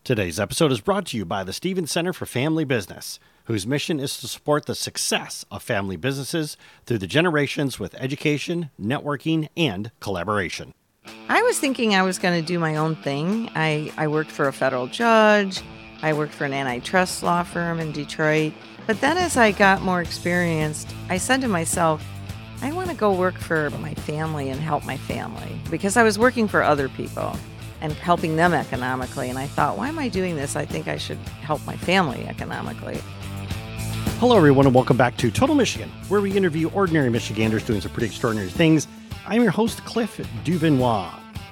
Today's episode is brought to you by the Stevens Center for Family Business, whose mission is to support the success of family businesses through the generations with education, networking, and collaboration. I was thinking I was going to do my own thing. I worked for a federal judge. I worked for an antitrust law firm in Detroit. But then as I got more experienced, I said to myself, I want to go work for my family and help my family, because I was working for other people and helping them economically. And I thought, why am I doing this? I think I should help my family economically. Hello, everyone, and welcome back to Total Michigan, where we interview ordinary Michiganders doing some pretty extraordinary things. I'm your host, Cliff Duvinois.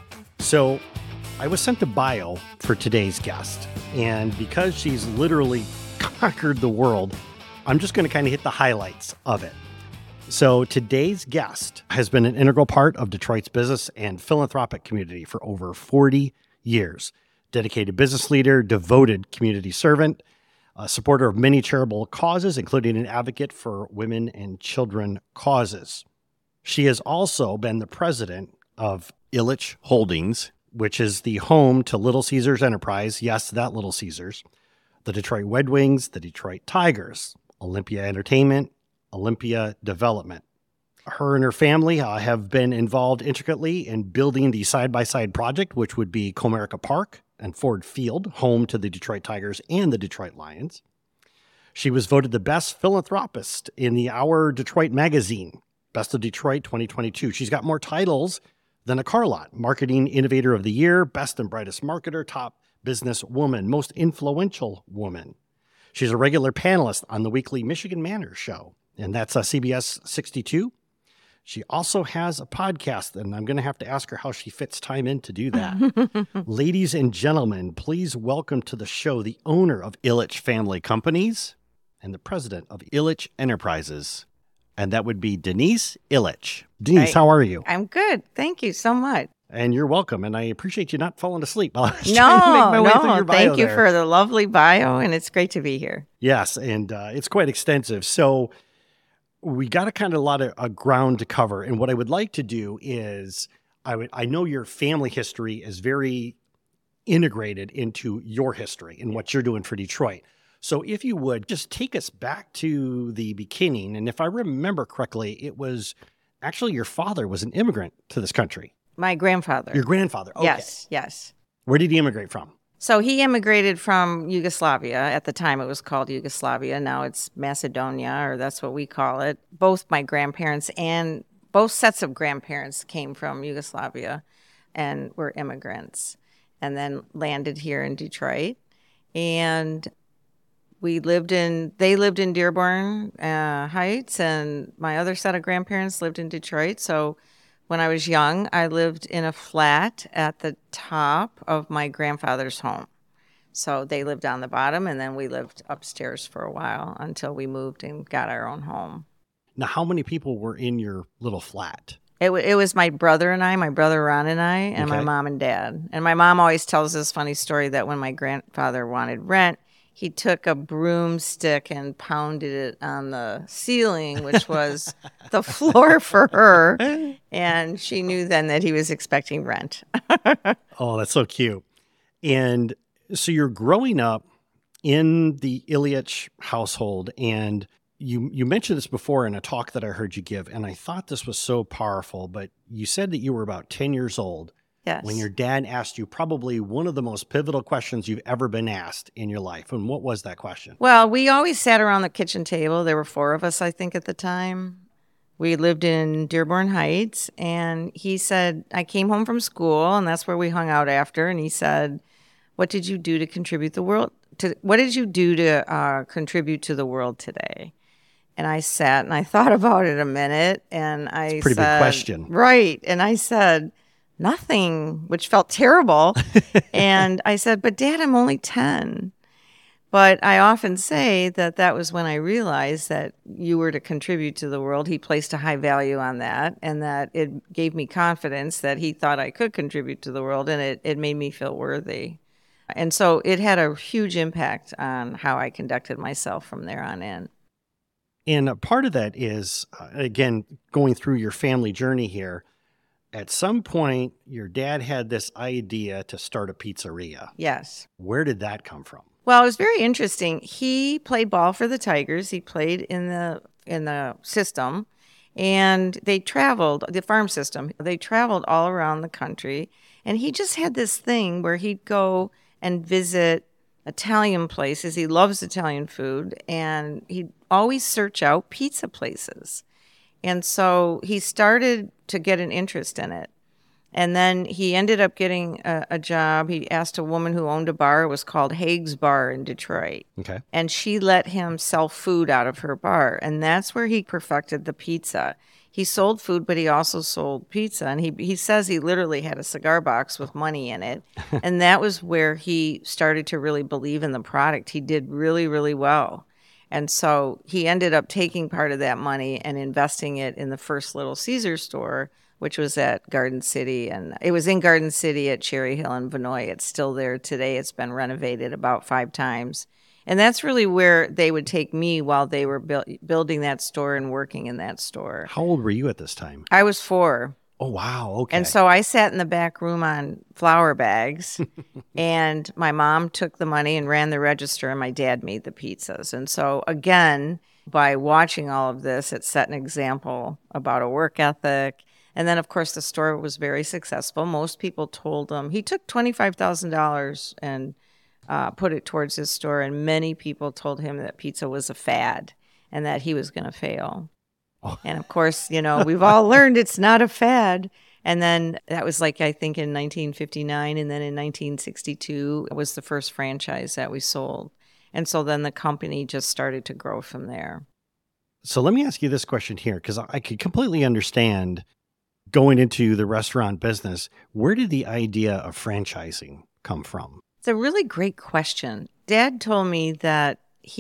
So I was sent a bio for today's guest, and because she's literally conquered the world, I'm just going to kind of hit the highlights of it. So today's guest has been an integral part of Detroit's business and philanthropic community for over 40 years. Dedicated business leader, devoted community servant, a supporter of many charitable causes, including an advocate for women and children causes. She has also been the president of Ilitch Holdings, which is the home to Little Caesars Enterprise. Yes, that Little Caesars. The Detroit Red Wings, the Detroit Tigers, Olympia Entertainment, Olympia Development. Her and her family have been involved intricately in building the side-by-side project, which would be Comerica Park and Ford Field, home to the Detroit Tigers and the Detroit Lions. She was voted the best philanthropist in the Our Detroit magazine, Best of Detroit 2022. She's got more titles than a car lot. Marketing Innovator of the Year, Best and Brightest Marketer, Top Business Woman, Most Influential Woman. She's a regular panelist on the weekly Michigan Manners show, and that's CBS 62. She also has a podcast, and I'm going to have to ask her how she fits time in to do that. Ladies and gentlemen, please welcome to the show the owner of Ilitch Family Companies and the president of Ilitch Enterprises, and that would be Denise Ilitch. Denise, how are you? I'm good. Thank you so much. And you're welcome, and I appreciate you not falling asleep while I was trying to make my way through your bio. Thank you for the lovely bio, and it's great to be here. Yes, and it's quite extensive. So we got a kind of a lot of ground to cover, and what I would like to do is, I know your family history is very integrated into your history and what you're doing for Detroit. So if you would, just take us back to the beginning, and if I remember correctly, it was actually your father was an immigrant to this country. My grandfather. Your grandfather, okay. Yes. Where did he immigrate from? So he immigrated from Yugoslavia. At the time, it was called Yugoslavia. Now it's Macedonia, or that's what we call it. Both my grandparents and both sets of grandparents came from Yugoslavia and were immigrants, and then landed here in Detroit. And they lived in Dearborn Heights, and my other set of grandparents lived in Detroit. So when I was young, I lived in a flat at the top of my grandfather's home. So they lived on the bottom, and then we lived upstairs for a while until we moved and got our own home. Now, how many people were in your little flat? It was my brother and I, my brother Ron and I, and my mom and dad. And my mom always tells this funny story that when my grandfather wanted rent, he took a broomstick and pounded it on the ceiling, which was the floor for her. And she knew then that he was expecting rent. Oh, that's so cute. And so you're growing up in the Ilitch household, and you mentioned this before in a talk that I heard you give, and I thought this was so powerful, but you said that you were about 10 years old. Yes. When your dad asked you probably one of the most pivotal questions you've ever been asked in your life. And what was that question? Well, we always sat around the kitchen table. There were 4 of us, I think, at the time. We lived in Dearborn Heights, and he said, I came home from school, and that's where we hung out after. And he said, what did you do to contribute to contribute to the world today? And I sat and I thought about it a minute, and I said, pretty big question. Right. And I said, nothing, which felt terrible. And I said, but Dad, I'm only 10. But I often say that was when I realized that you were to contribute to the world. He placed a high value on that, and that it gave me confidence that he thought I could contribute to the world, and it made me feel worthy. And so it had a huge impact on how I conducted myself from there on in. And a part of that is, again, going through your family journey here, at some point, your dad had this idea to start a pizzeria. Yes. Where did that come from? Well, it was very interesting. He played ball for the Tigers. He played in the system, and they traveled the farm system. They traveled all around the country, and he just had this thing where he'd go and visit Italian places. He loves Italian food, and he'd always search out pizza places. And so he started to get an interest in it. And then he ended up getting a job. He asked a woman who owned a bar. It was called Haig's Bar in Detroit. Okay. And she let him sell food out of her bar. And that's where he perfected the pizza. He sold food, but he also sold pizza. And he says he literally had a cigar box with money in it. And that was where he started to really believe in the product. He did really, really well. And so he ended up taking part of that money and investing it in the first Little Caesar store, which was at Garden City. And it was in Garden City at Cherry Hill and Vinoy. It's still there today. It's been renovated about 5 times. And that's really where they would take me while they were building that store and working in that store. How old were you at this time? I was 4. Oh, wow. Okay. And so I sat in the back room on flour bags, and my mom took the money and ran the register, and my dad made the pizzas. And so, again, by watching all of this, it set an example about a work ethic. And then, of course, the store was very successful. Most people told him he took $25,000 and put it towards his store, and many people told him that pizza was a fad and that he was going to fail. And of course, we've all learned it's not a fad. And then that was I think in 1959. And then in 1962 was the first franchise that we sold. And so then the company just started to grow from there. So let me ask you this question here, because I could completely understand going into the restaurant business. Where did the idea of franchising come from? It's a really great question. Dad told me that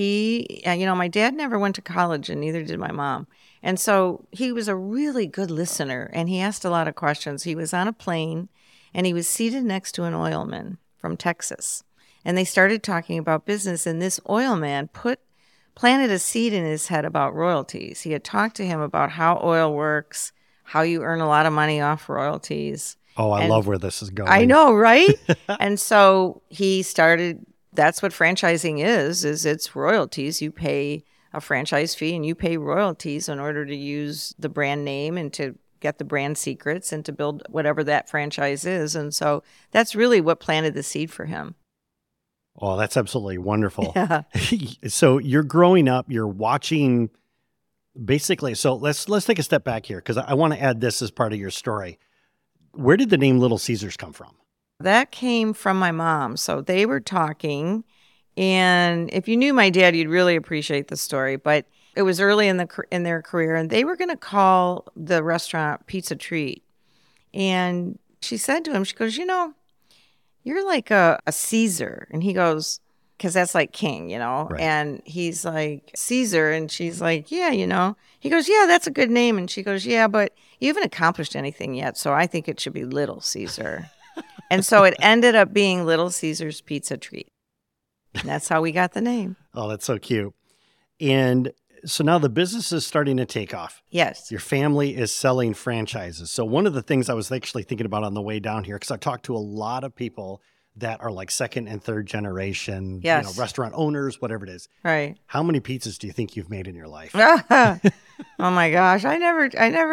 my dad never went to college, and neither did my mom. And so he was a really good listener, and he asked a lot of questions. He was on a plane, and he was seated next to an oilman from Texas. And they started talking about business, and this oilman planted a seed in his head about royalties. He had talked to him about how oil works, how you earn a lot of money off royalties. Oh, I love where this is going. I know, right? And so he started, that's what franchising is it's royalties. You pay a franchise fee and you pay royalties in order to use the brand name and to get the brand secrets and to build whatever that franchise is. And so that's really what planted the seed for him. Oh, that's absolutely wonderful. Yeah. So you're growing up, you're watching basically. So let's take a step back here, because I want to add this as part of your story. Where did the name Little Caesars come from? That came from my mom. So they were talking, and if you knew my dad, you'd really appreciate the story. But it was early in their career, and they were going to call the restaurant Pizza Treat. And she said to him, she goes, you're like a Caesar. And he goes, because that's like king, Right. And he's like, Caesar. And she's like, yeah, He goes, yeah, that's a good name. And she goes, yeah, but you haven't accomplished anything yet, so I think it should be Little Caesar. And so it ended up being Little Caesar's Pizza Treat. And that's how we got the name. Oh, that's so cute. And so now the business is starting to take off. Yes. Your family is selling franchises. So one of the things I was actually thinking about on the way down here, because I talked to a lot of people that are like 2nd and 3rd generation, yes, restaurant owners, whatever it is. Right. How many pizzas do you think you've made in your life? Oh my gosh. I never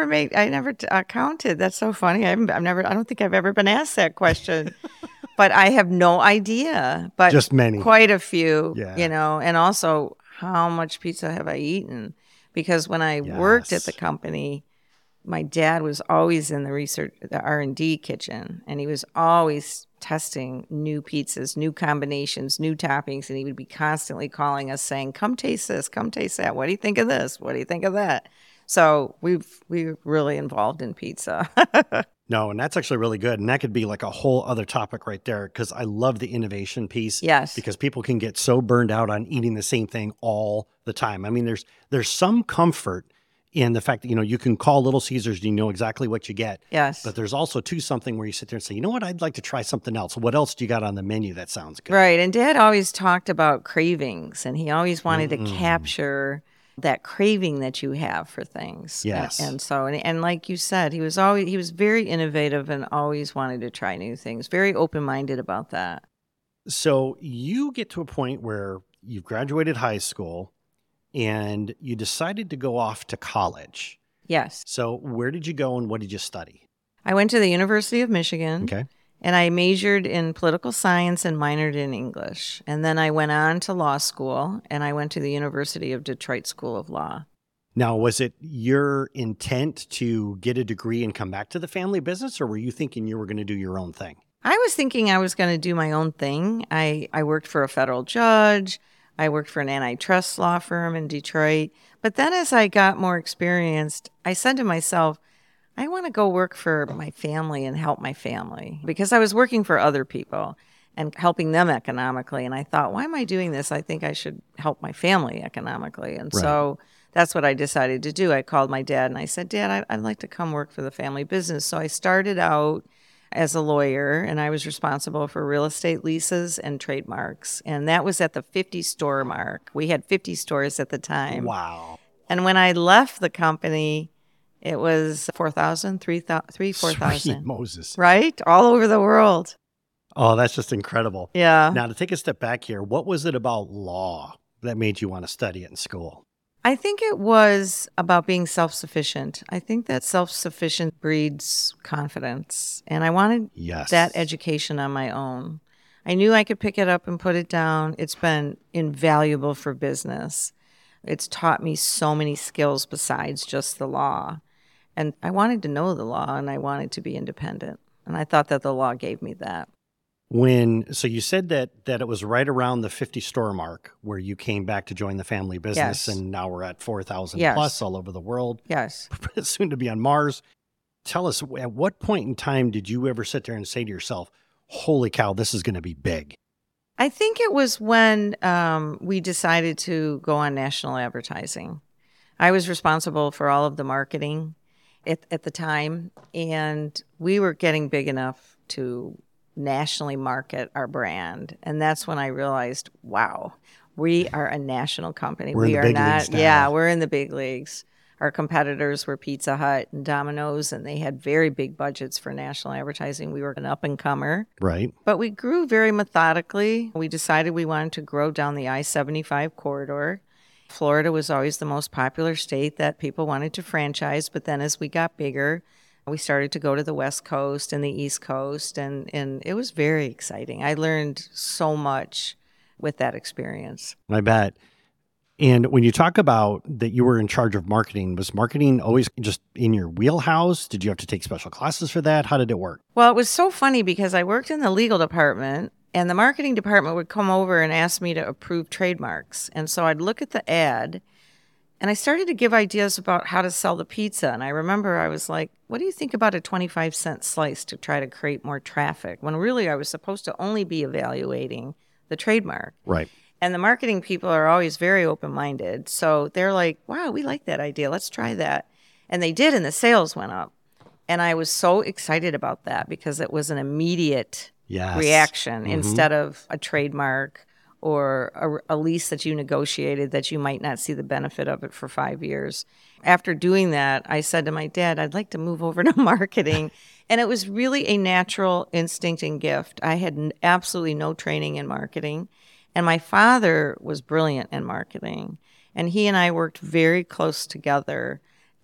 counted. That's so funny. I don't think I've ever been asked that question, but I have no idea, but just many, quite a few, yeah. And also how much pizza have I eaten? Because when I worked at the company, my dad was always in the R&D kitchen, and he was always testing new pizzas, new combinations, new toppings, and he would be constantly calling us saying, come taste this, come taste that. What do you think of this? What do you think of that? So we're really involved in pizza. No, and that's actually really good. And that could be like a whole other topic right there, because I love the innovation piece. Yes. Because people can get so burned out on eating the same thing all the time. I mean, there's some comfort in the fact that, you can call Little Caesars and you know exactly what you get. Yes. But there's also something where you sit there and say, you know what, I'd like to try something else. What else do you got on the menu that sounds good? Right. And Dad always talked about cravings, and he always wanted to capture that craving that you have for things. Yes. And like you said, he was very innovative and always wanted to try new things, very open-minded about that. So you get to a point where you've graduated high school and you decided to go off to college. Yes. So where did you go and what did you study? I went to the University of Michigan. Okay. And I majored in political science and minored in English. And then I went on to law school, and I went to the University of Detroit School of Law. Now, was it your intent to get a degree and come back to the family business, or were you thinking you were going to do your own thing? I was thinking I was going to do my own thing. I worked for a federal judge. I worked for an antitrust law firm in Detroit. But then as I got more experienced, I said to myself, I want to go work for my family and help my family, because I was working for other people and helping them economically. And I thought, why am I doing this? I think I should help my family economically. And so that's what I decided to do. I called my dad and I said, Dad, I'd like to come work for the family business. So I started out as a lawyer, and I was responsible for real estate leases and trademarks. And that was at the 50 store mark. We had 50 stores at the time. Wow. And when I left the company, it was 4,000, 4,000. Sweet Moses. Right? All over the world. Oh, that's just incredible. Yeah. Now, to take a step back here, what was it about law that made you want to study it in school? I think it was about being self-sufficient. I think that self-sufficient breeds confidence. And I wanted that education on my own. I knew I could pick it up and put it down. It's been invaluable for business. It's taught me so many skills besides just the law. And I wanted to know the law, and I wanted to be independent. And I thought that the law gave me that. So you said that it was right around the 50 store mark where you came back to join the family business, and now we're at 4,000 plus all over the world. Yes. Soon to be on Mars. Tell us, at what point in time did you ever sit there and say to yourself, holy cow, this is going to be big? I think it was when we decided to go on national advertising. I was responsible for all of the marketing at the time, and we were getting big enough to nationally market our brand. And that's when I realized, wow, we are a national company. We're in the big leagues now. Yeah, we're in the big leagues. Our competitors were Pizza Hut and Domino's, and they had very big budgets for national advertising. We were an up-and-comer. Right. But we grew very methodically. We decided we wanted to grow down the I-75 corridor. Florida was always the most popular state that people wanted to franchise. But then as we got bigger, we started to go to the West Coast and the East Coast, and it was very exciting. I learned so much with that experience. I bet. And when you talk about that you were in charge of marketing, was marketing always just in your wheelhouse? Did you have to take special classes for that? How did it work? Well, it was so funny because I worked in the legal department, and the marketing department would come over and ask me to approve trademarks. And so I'd look at the ad, and I started to give ideas about how to sell the pizza. And I remember I was like, what do you think about a 25-cent slice to try to create more traffic? When really I was supposed to only be evaluating the trademark. Right. And the marketing people are always very open-minded. So they're like, wow, we like that idea. Let's try that. And they did, and the sales went up. And I was so excited about that because it was an immediate reaction instead of a trademark or a lease that you negotiated that you might not see the benefit of it for 5 years. After doing that, I said to my dad, I'd like to move over to marketing. And it was really a natural instinct and gift. I had absolutely no training in marketing. And my father was brilliant in marketing. And he and I worked very close together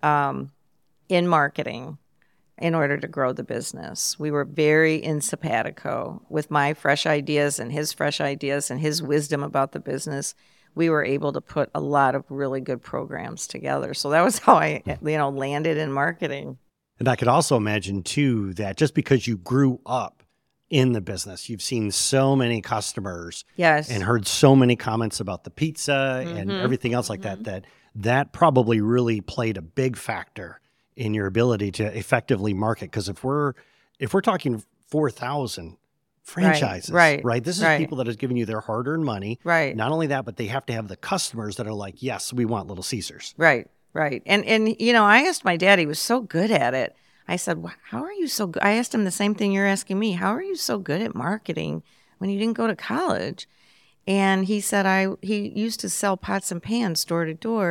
in marketing in order to grow the business. We were very in simpatico with my fresh ideas and his fresh ideas and his wisdom about the business. We were able to put a lot of really good programs together. So that was how I, landed in marketing. And I could also imagine, too, that just because you grew up in the business, you've seen so many customers and heard so many comments about the pizza and everything else like that probably really played a big factor in your ability to effectively market. Because if we're talking 4,000 franchises, right? This is people that have given you their hard-earned money. Right. Not only that, but they have to have the customers that are like, yes, we want Little Caesars. Right. And I asked my dad, he was so good at it. I said, how are you so good? I asked him the same thing you're asking me. How are you so good at marketing when you didn't go to college? And he said he used to sell pots and pans door to door.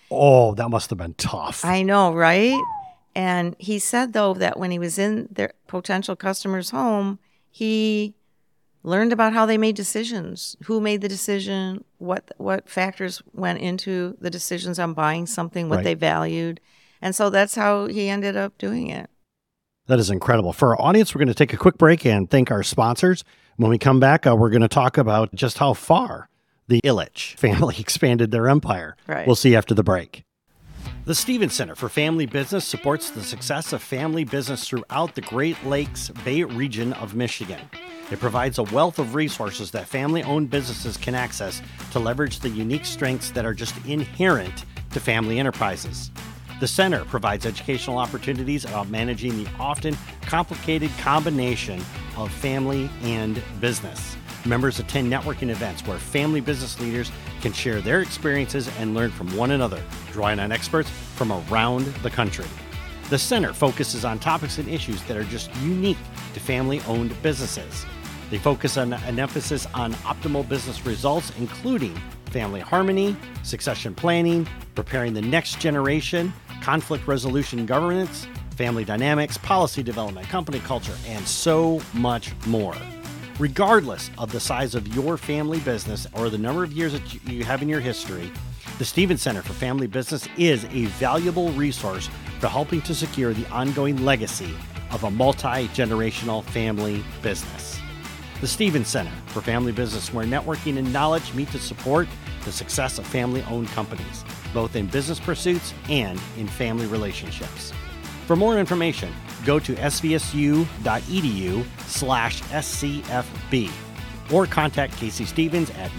Oh, that must have been tough. I know, right? And he said, though, that when he was in their potential customer's home, he learned about how they made decisions, who made the decision, what factors went into the decisions on buying something, what Right. they valued. And so that's how he ended up doing it. That is incredible. For our audience, we're going to take a quick break and thank our sponsors. When we come back, we're going to talk about just how far the Ilitch family expanded their empire. Right. We'll see you after the break. The Stevens Center for Family Business supports the success of family business throughout the Great Lakes Bay region of Michigan. It provides a wealth of resources that family-owned businesses can access to leverage the unique strengths that are just inherent to family enterprises. The center provides educational opportunities about managing the often complicated combination of family and business. Members attend networking events where family business leaders can share their experiences and learn from one another, drawing on experts from around the country. The center focuses on topics and issues that are just unique to family-owned businesses. They focus on an emphasis on optimal business results, including family harmony, succession planning, preparing the next generation, conflict resolution governance, family dynamics, policy development, company culture, and so much more. Regardless of the size of your family business or the number of years that you have in your history, the Stevens Center for Family Business is a valuable resource for helping to secure the ongoing legacy of a multi-generational family business. The Stevens Center for Family Business, where networking and knowledge meet to support the success of family-owned companies, both in business pursuits and in family relationships. For more information, go to svsu.edu/SCFB or contact Casey Stevens at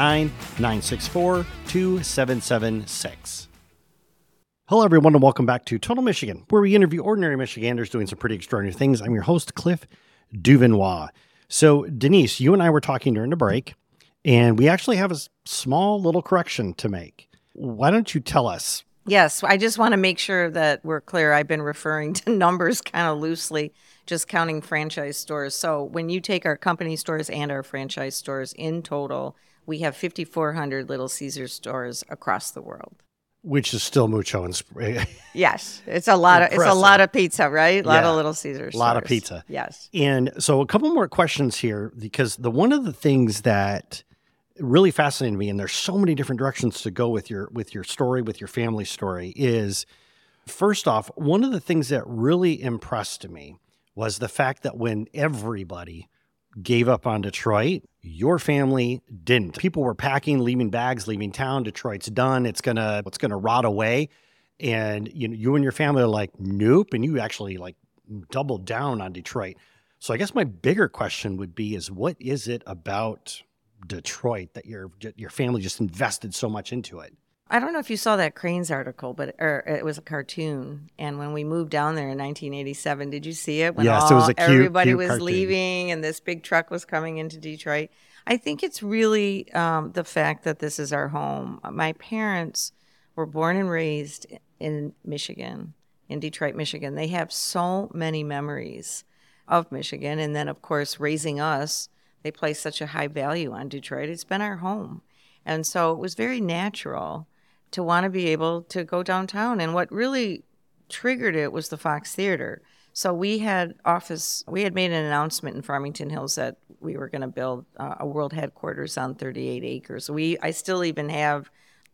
989-964-2776. Hello, everyone, and welcome back to Total Michigan, where we interview ordinary Michiganders doing some pretty extraordinary things. I'm your host, Cliff Duvenois. So, Denise, you and I were talking during the break, and we actually have a small little correction to make. Why don't you tell us? Yes, I just want to make sure that we're clear. I've been referring to numbers kind of loosely, just counting franchise stores. So when you take our company stores and our franchise stores in total, we have 5,400 Little Caesars stores across the world. Which is still mucho. Yes, it's a lot of pizza, right? A lot of Little Caesars. A lot of pizza. Yes. And so a couple more questions here, because one of the things that really fascinated me, and there's so many different directions to go with your story, with your family story, is first off, one of the things that really impressed me was the fact that when everybody gave up on Detroit, your family didn't. People were packing, leaving bags, leaving town. Detroit's done. It's gonna rot away. And you and your family are like, nope. And you actually like doubled down on Detroit. So I guess my bigger question would be what is it about Detroit that your family just invested so much into it? I don't know if you saw that Cranes article, but it was a cartoon. And when we moved down there in 1987, did you see it? When yes, it was a cute, everybody was cartoon. Leaving and this big truck was coming into Detroit. I think it's really the fact that this is our home. My parents were born and raised in Michigan, in Detroit, Michigan. They have so many memories of Michigan. And then, of course, raising us, they place such a high value on Detroit. It's been our home. And so it was very natural to want to be able to go downtown. And what really triggered it was the Fox Theater. So we had made an announcement in Farmington Hills that we were going to build a world headquarters on 38 acres. I still even have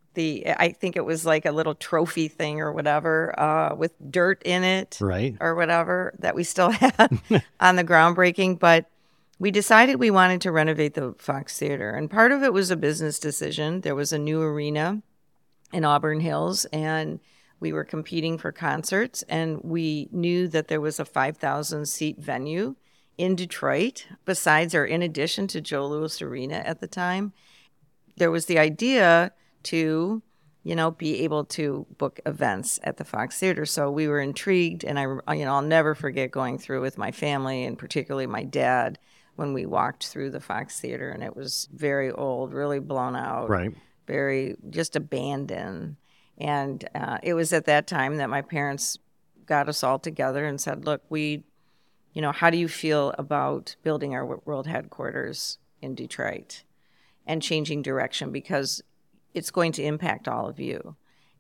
I think it was like a little trophy thing or whatever with dirt in it, right, or whatever, that we still had on the groundbreaking. But we decided we wanted to renovate the Fox Theater. And part of it was a business decision. There was a new arena in Auburn Hills, and we were competing for concerts. And we knew that there was a 5,000-seat venue in Detroit, in addition to Joe Louis Arena at the time. There was the idea to, be able to book events at the Fox Theater. So we were intrigued, and I'll never forget going through with my family, and particularly my dad, when we walked through the Fox Theater, and it was very old, really blown out, right, very just abandoned. And it was at that time that my parents got us all together and said, look, how do you feel about building our world headquarters in Detroit and changing direction? Because it's going to impact all of you.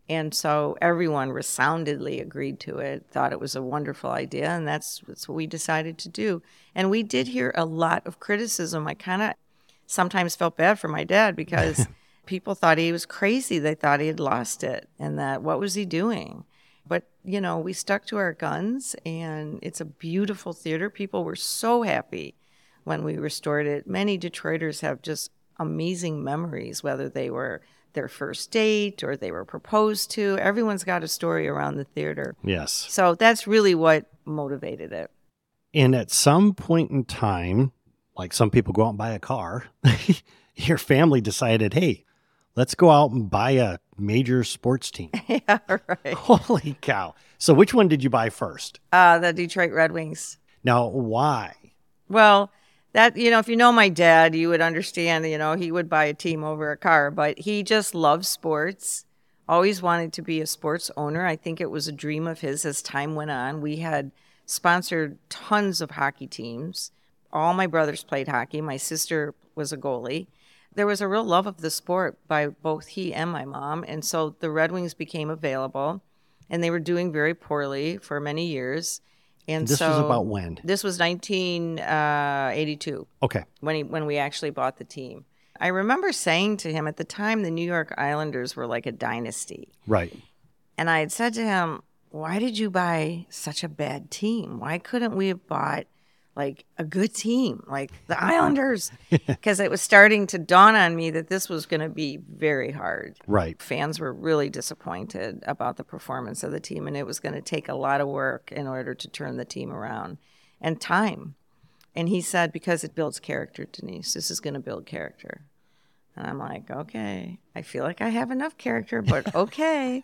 And so everyone resoundingly agreed to it, thought it was a wonderful idea, and that's what we decided to do. And we did hear a lot of criticism. I kind of sometimes felt bad for my dad because people thought he was crazy. They thought he had lost it and that what was he doing? But, we stuck to our guns, and it's a beautiful theater. People were so happy when we restored it. Many Detroiters have just amazing memories, whether they were their first date or they were proposed to. Everyone's got a story around the theater. Yes. So that's really what motivated it. And at some point in time, like some people go out and buy a car, your family decided, hey, let's go out and buy a major sports team. Yeah, right. Holy cow. So which one did you buy first? The Detroit Red Wings. Now, why? Well, that, if you know my dad, you would understand, he would buy a team over a car, but he just loved sports, always wanted to be a sports owner. I think it was a dream of his as time went on. We had sponsored tons of hockey teams. All my brothers played hockey. My sister was a goalie. There was a real love of the sport by both he and my mom. And so the Red Wings became available, and they were doing very poorly for many years. And this was about when? This was 1982. Okay. When we actually bought the team. I remember saying to him at the time, the New York Islanders were like a dynasty. Right. And I had said to him, why did you buy such a bad team? Why couldn't we have bought like a good team, like the Islanders? Because it was starting to dawn on me that this was going to be very hard. Right. Fans were really disappointed about the performance of the team, and it was going to take a lot of work in order to turn the team around and time. And he said, because it builds character, Denise, this is going to build character. And I'm like, okay, I feel like I have enough character, but okay.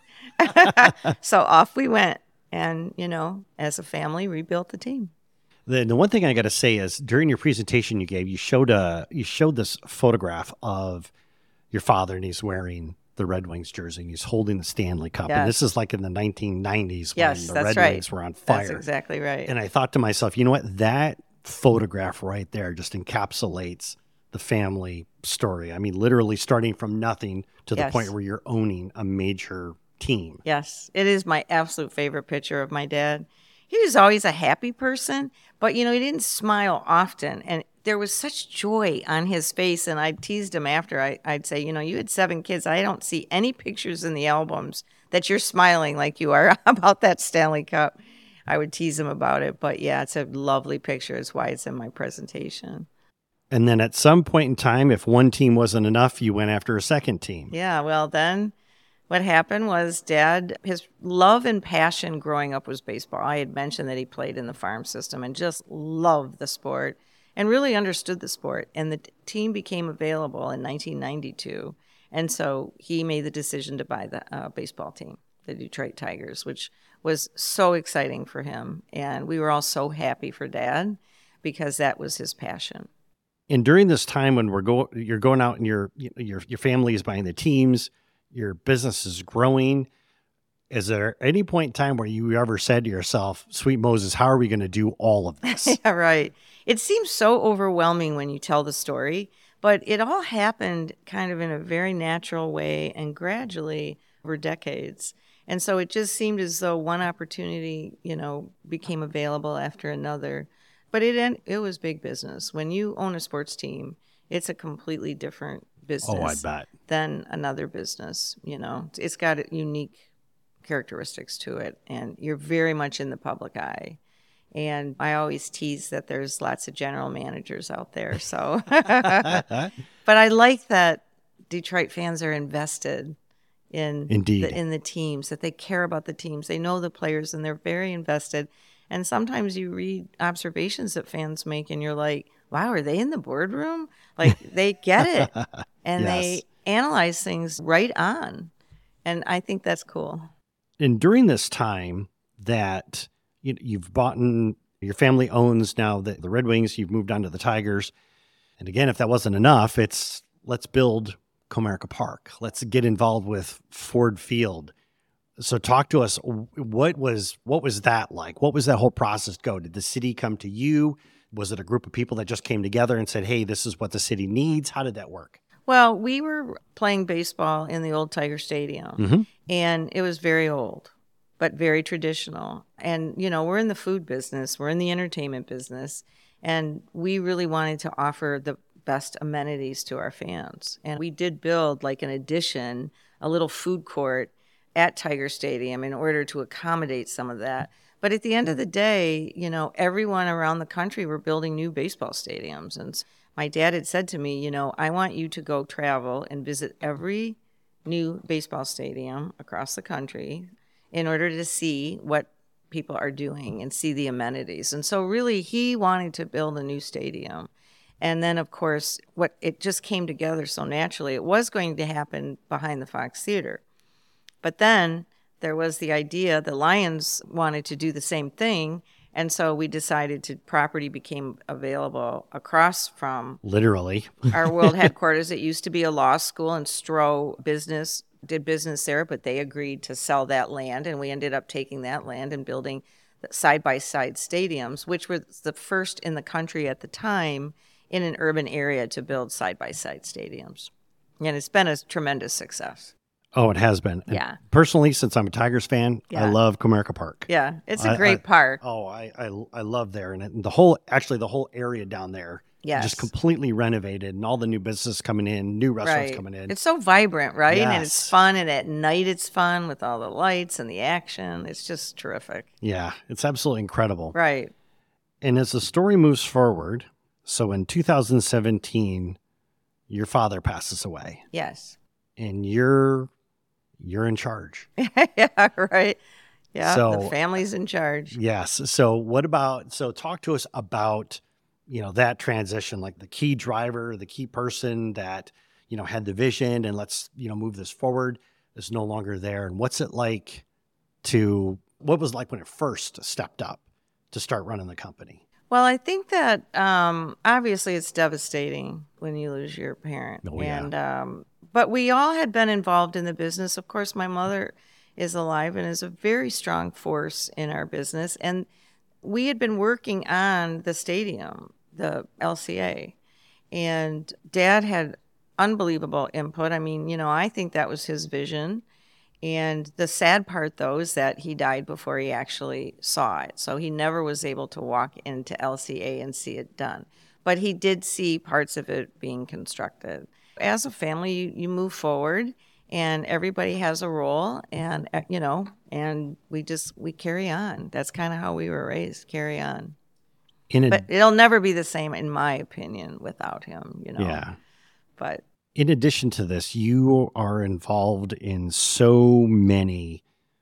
So off we went, and, as a family, rebuilt the team. The one thing I got to say is during your presentation you gave, you showed this photograph of your father, and he's wearing the Red Wings jersey, and he's holding the Stanley Cup. Yes. And this is like in the 1990s when the Red Wings were on fire. That's exactly right. And I thought to myself, you know what? That photograph right there just encapsulates the family story. I mean, literally starting from nothing to the point where you're owning a major team. Yes, it is my absolute favorite picture of my dad. He was always a happy person, but, he didn't smile often. And there was such joy on his face. And I teased him after. I'd say, you had 7 kids. I don't see any pictures in the albums that you're smiling like you are about that Stanley Cup. I would tease him about it. But, yeah, it's a lovely picture. It's why it's in my presentation. And then at some point in time, if one team wasn't enough, you went after a second team. Yeah, well, then what happened was Dad, his love and passion growing up was baseball. I had mentioned that he played in the farm system and just loved the sport and really understood the sport. And the team became available in 1992. And so he made the decision to buy the baseball team, the Detroit Tigers, which was so exciting for him. And we were all so happy for Dad because that was his passion. And during this time when you're going out and your family is buying the teams, your business is growing, is there any point in time where you ever said to yourself, sweet Moses, how are we going to do all of this? Yeah, right. It seems so overwhelming when you tell the story, but it all happened kind of in a very natural way and gradually over decades. And so it just seemed as though one opportunity, became available after another. But it was big business. When you own a sports team, it's a completely different business. Oh, I bet. Than another business. It's got unique characteristics to it, and you're very much in the public eye. And I always tease that there's lots of general managers out there. So, but I like that Detroit fans are invested in the teams, that they care about the teams. They know the players, and they're very invested. And sometimes you read observations that fans make, and you're like, wow, are they in the boardroom? Like, they get it. And they analyze things right on. And I think that's cool. And during this time that you've bought, your family owns now the Red Wings, you've moved on to the Tigers. And again, if that wasn't enough, let's build Comerica Park. Let's get involved with Ford Field. So talk to us. What was that like? What was that whole process go? Did the city come to you? Was it a group of people that just came together and said, hey, this is what the city needs? How did that work? Well, we were playing baseball in the old Tiger Stadium, and it was very old, but very traditional. And, we're in the food business, we're in the entertainment business, and we really wanted to offer the best amenities to our fans. And we did build like an addition, a little food court at Tiger Stadium in order to accommodate some of that. But at the end of the day, everyone around the country were building new baseball stadiums. And my dad had said to me, I want you to go travel and visit every new baseball stadium across the country in order to see what people are doing and see the amenities. And so really he wanted to build a new stadium. And then, of course, it just came together so naturally. It was going to happen behind the Fox Theater. But then there was the idea the Lions wanted to do the same thing. And so we decided property became available across from Literally our world headquarters. It used to be a law school, and Stroh did business there, but they agreed to sell that land. And we ended up taking that land and building side-by-side stadiums, which were the first in the country at the time in an urban area to build side-by-side stadiums. And it's been a tremendous success. Oh, it has been. And yeah. Personally, since I'm a Tigers fan, I love Comerica Park. Yeah, it's a great park. I love there. And the whole area down there, just completely renovated, and all the new businesses coming in, new restaurants coming in. It's so vibrant, right? Yes. And it's fun. And at night it's fun with all the lights and the action. It's just terrific. Yeah, it's absolutely incredible. Right. And as the story moves forward, so in 2017, your father passes away. Yes. And you're in charge. Yeah, right. Yeah, so, the family's in charge. Yes. So talk to us about, that transition, like the key driver, the key person that, had the vision and let's, move this forward is no longer there. And what was it like when it first stepped up to start running the company? Well, I think that obviously it's devastating when you lose your parent. Oh, yeah. And but we all had been involved in the business. Of course, my mother is alive and is a very strong force in our business. And we had been working on the stadium, the LCA, and Dad had unbelievable input. I mean, I think that was his vision. And the sad part, though, is that he died before he actually saw it. So he never was able to walk into LCA and see it done. But he did see parts of it being constructed. As a family, you move forward, and everybody has a role, and, and we carry on. That's kind of how we were raised, carry on. But it'll never be the same, in my opinion, without him, Yeah. But in addition to this, you are involved in so many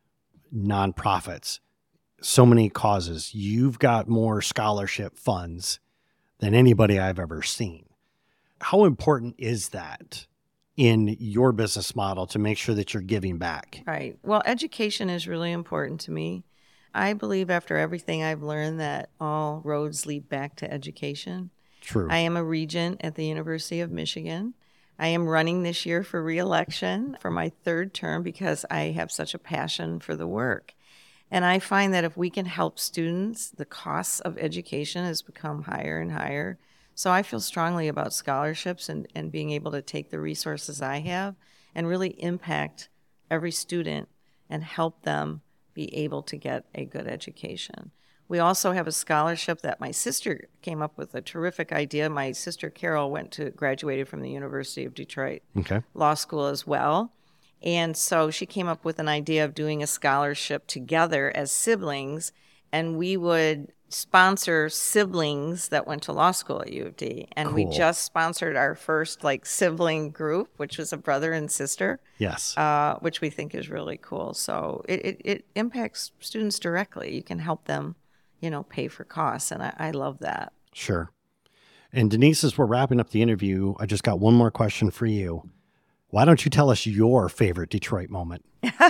nonprofits, so many causes. You've got more scholarship funds than anybody I've ever seen. How important is that in your business model to make sure that you're giving back? Right. Well, education is really important to me. I believe after everything I've learned that all roads lead back to education. True. I am a regent at the University of Michigan. I am running this year for re-election for my third term because I have such a passion for the work. And I find that if we can help students, the costs of education has become higher and higher. So I feel strongly about scholarships and being able to take the resources I have and really impact every student and help them be able to get a good education. We also have a scholarship that my sister came up with a terrific idea. My sister Carol graduated from the University of Detroit Law School as well. And so she came up with an idea of doing a scholarship together as siblings, and we would sponsor siblings that went to law school at U of D. And Cool. We just sponsored our first sibling group, which was a brother and sister. Yes. Which we think is really cool. So it impacts students directly. You can help them, pay for costs. And I love that. Sure. And Denise, as we're wrapping up the interview, I just got one more question for you. Why don't you tell us your favorite Detroit moment?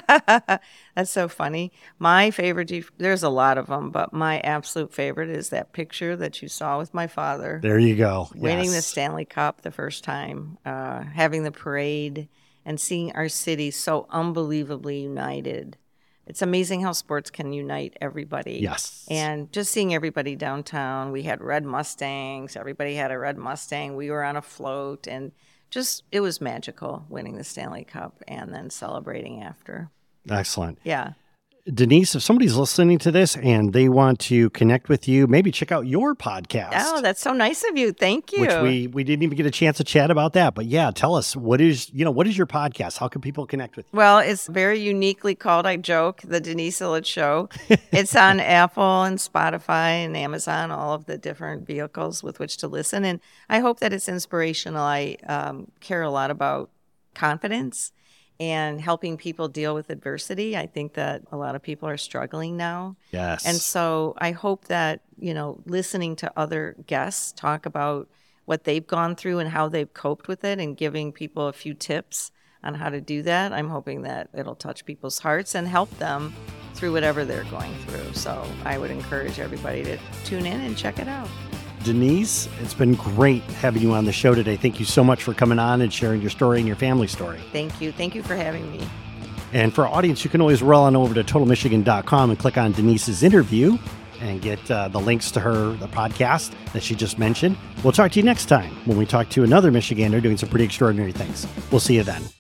That's so funny. My favorite, there's a lot of them, but my absolute favorite is that picture that you saw with my father. There you go. Winning Yes. the Stanley Cup the first time, having the parade, and seeing our city so unbelievably united. It's amazing how sports can unite everybody. Yes. And just seeing everybody downtown. We had red Mustangs. Everybody had a red Mustang. We were on a float, and it was magical winning the Stanley Cup and then celebrating after. Excellent. Yeah. Denise, if somebody's listening to this and they want to connect with you, maybe check out your podcast. Oh, that's so nice of you. Thank you. Which we didn't even get a chance to chat about that. But yeah, tell us, what is your podcast? How can people connect with you? Well, it's very uniquely called, I joke, The Denise Ilitch Show. It's on Apple and Spotify and Amazon, all of the different vehicles with which to listen. And I hope that it's inspirational. I care a lot about confidence and helping people deal with adversity. I think that a lot of people are struggling now. Yes. And so I hope that, listening to other guests talk about what they've gone through and how they've coped with it and giving people a few tips on how to do that, I'm hoping that it'll touch people's hearts and help them through whatever they're going through. So I would encourage everybody to tune in and check it out. Denise, it's been great having you on the show today. Thank you so much for coming on and sharing your story and your family story. Thank you. Thank you for having me. And for our audience, you can always roll on over to TotalMichigan.com and click on Denise's interview and get the links to the podcast that she just mentioned. We'll talk to you next time when we talk to another Michigander doing some pretty extraordinary things. We'll see you then.